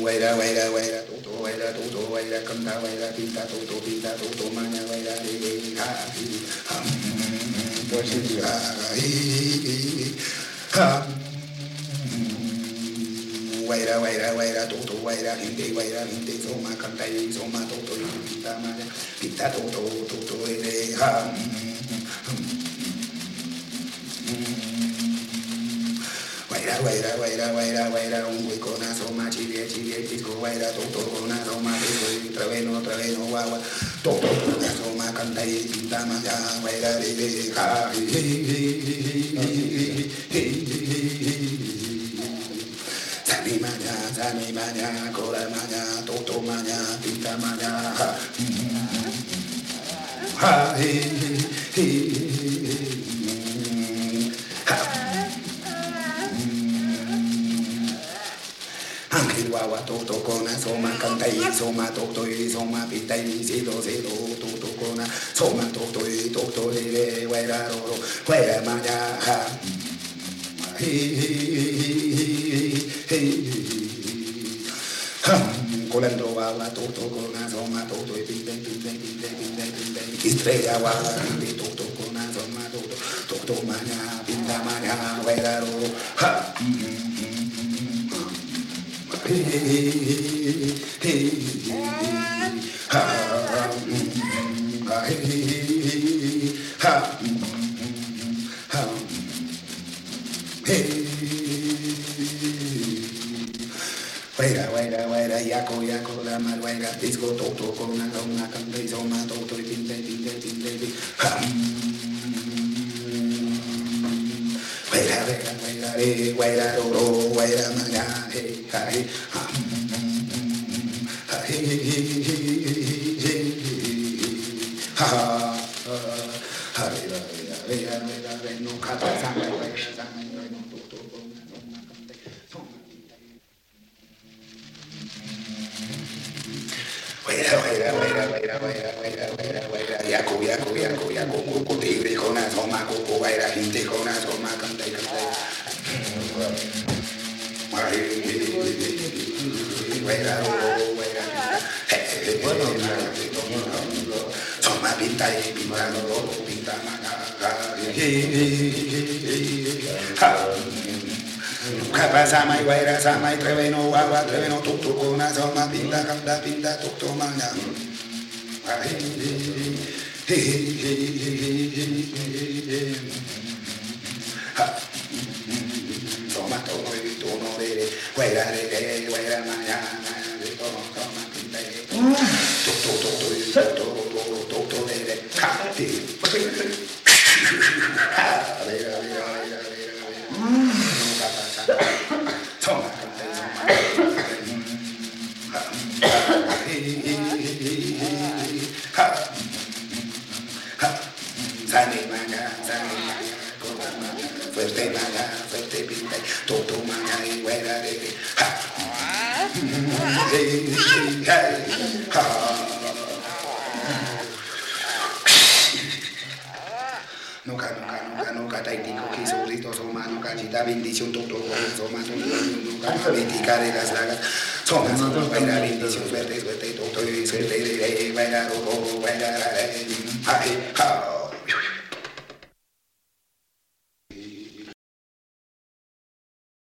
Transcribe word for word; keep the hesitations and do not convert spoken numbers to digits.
guaira guaira guaira toto guaira toto guaira canta guaira pinta toto pinta toto maña guaira de ha ha pues ha ha guaira guaira guaira toto guaira gente guaira gente soma canta y soma toto pinta maña pinta toto toto de ha guaira guaira guaira guaira guaira un huicona soma chile chile chico guaira toto una soma chico traveno traveno guagua toto una soma canta y pinta maña guaira de ha sani maña sani maña cola maña toto maña pinta maña ha he he Ángel guagua toto cona soma canta y soma toto y soma pita y silo silo toto cona soma toto y toto de guaira roro guaira maña ha he he colando guagua toto cona soma toto y pita y pita y pita y pita y pita y estrella guagua de toto cona soma toto toto maña pinta maña guaira roro ha Hey, hey, ha, hey, ha, ha, hey. Guaira, guaira, guaira, yaco, yaco, la mal guaira, disco, toto, con una goma, canta y soma, toto, y pinte, pinte, pinte, ha. Guaira, guaira, guaira, eh, guaira, roro, guaira, maña, hey, hey, ha, hey, ha, ha, vera, vera, vera, vera, vera, no cata, sangre, guaira, sangre, no, toto, con una goma, canta y soma. Guaira, guaira, guaira, guaira, guaira, guaira, guaira, guaira, yaco, yaco, yaco, yaco, cuco, tigre, con asoma, cuco, guaira, gente, con asoma, canta y canta y guaira, guaira, bueno, soma, pinta y pinta, pinta, maga, Capa sama y guaira sama y treveno guagua treveno tutu con soma pinta canta pinta tutu maña soma todo y tono de guaira de guaira maña toma toma pinta tutu tutu tutu tutu de cati Toma, sani maña, sani maña, fuerte maña, fuerte pinta, toto maña y guaira de ha, ha, nunca, nunca, nunca, nunca, taitico, quisolito, soma, nunca, chita, bendición, toto, soma, nunca, bendica de las lagas, soma, soma, guaira, bendición, suerte, suerte, toto, y suerte, guaira, guaira, guaira, ha, ha.